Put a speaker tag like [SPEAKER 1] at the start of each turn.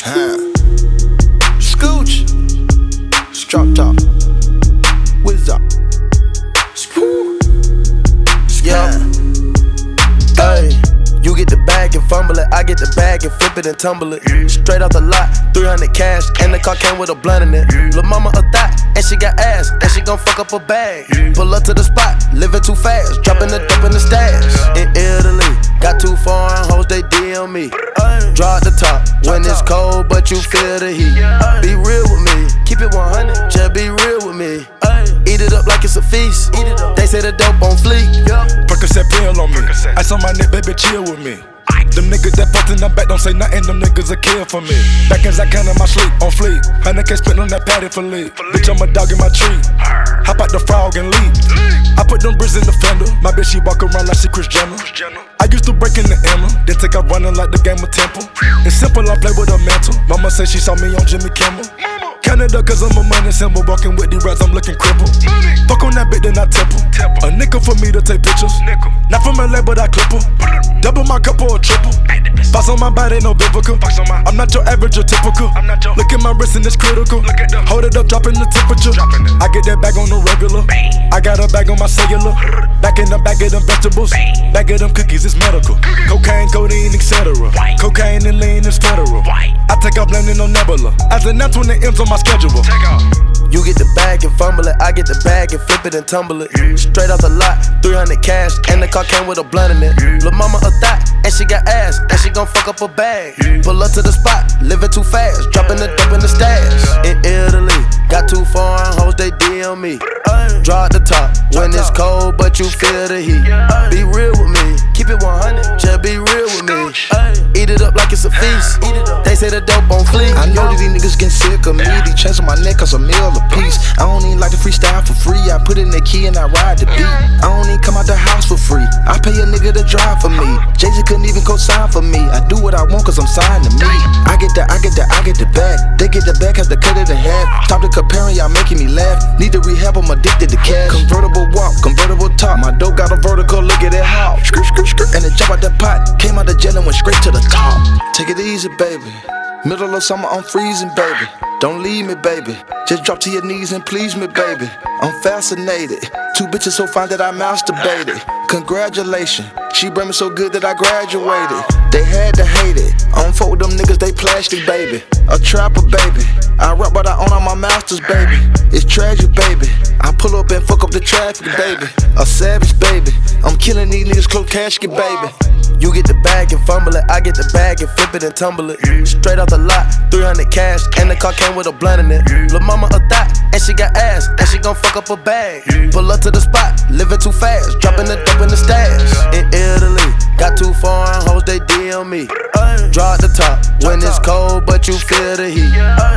[SPEAKER 1] Scooch, drop top, whiz up, yeah. Hey, you get the bag and fumble it, I get the bag and flip it and tumble it. Straight off the lot, 300 cash, and the car came with a blunt in it. Lil' mama a thot, and she got ass, and she gon' fuck up her bag. Pull up to the spot, living too fast, dropping the dope in the stash. In Italy, got too foreign hoes, they DM me. Draw at the top when it's cold, but you feel the heat. Be real with me, keep it 100, just be real with me. Eat it up like it's a feast. They say the dope on fleek.
[SPEAKER 2] Percocet pill on me. Ice on my neck, baby, chill with me. Them niggas that post in the back don't say nothing, them niggas a kill for me. Back as I can in my sleep, on fleek. 100K spent on that patty for lead. Bitch, I'm a dog in my tree. Hop out the frog and leave. I put them bricks in the fender. My bitch, she walk around like she Kris Jenner. I used to break in the Emma, then take out running like the game of Temple. It's simple, I play with a mantle. Mama said she saw me on Jimmy Kimmel. Canada, cause I'm a money symbol. Walking with the rats, I'm looking crippled. Fuck on that bitch, then I temple. A nickel for me to take pictures. Not from LA, but I clip her. Double my cup or a triple. Box on my body, no biblical. I'm not your average or typical. Look at my wrist and it's critical. Hold it up, dropping the temperature. I get that bag on the regular. I got a bag on my cellular. Back in the bag of them vegetables. Bag of them cookies, it's medical. Cocaine, codeine, etc. Cocaine and lean is federal. I take off landing on Nebula. As an ant's when it ends on my schedule.
[SPEAKER 1] You get the bag and fumble it, I get the bag and flip it and tumble it. Straight off the lot, 300 cash, and the car came with a blunt in it. Lil' mama a thot, and she got ass, and she gon' fuck up her bag. Pull up to the spot, living too fast, dropping the dope in the stash. In Italy, got too foreign hoes, they DM me. Draw at the top when it's cold, but you feel the heat. Be real with me, keep it 100, just be real with me. Eat it up like it's a feast. They say the dope on fleek.
[SPEAKER 3] I know that these niggas getting sick of me. These chains on my neck cause a meal a piece. I don't even like to freestyle for free. I put in the key and I ride the beat. I don't even come out the house for free. I pay a nigga to drive for me. Jay-Z couldn't even co-sign for me. I do what I want cause I'm signed to me. I get the bag. They get the bag, have to cut it in half. Stop the comparing, y'all making me laugh. Need to rehab, I'm addicted to cash. Convertible walk, convertible top. My dope got a vertical, look at it how. And it jump out the pot. Came out the jet and went straight to the top. Take it easy, baby. Middle of summer, I'm freezing, baby. Don't leave me, baby. Just drop to your knees and please me, baby. I'm fascinated. Two bitches so fine that I masturbated. Congratulations. She bring me so good that I graduated. They had to hate it. I don't fuck with them niggas, they plastic, baby. A trapper, baby. I rap but I own all my masters, baby. It's tragic, baby. I pull up and fuck up the traffic, baby. A savage, baby. I'm killing these niggas, close casket, baby.
[SPEAKER 1] You get the bag and fumble it, I get the bag and flip it and tumble it. Straight off the lot, 300 cash, and the car came with a blunt in it. Lil' mama a thot, and she got ass, and she gon' fuck up her bag. Pull up to the spot, living too fast, dropping the dope in the stash. In Italy, got too foreign hoes, they DM me. Draw at the top when it's cold, but you feel the heat.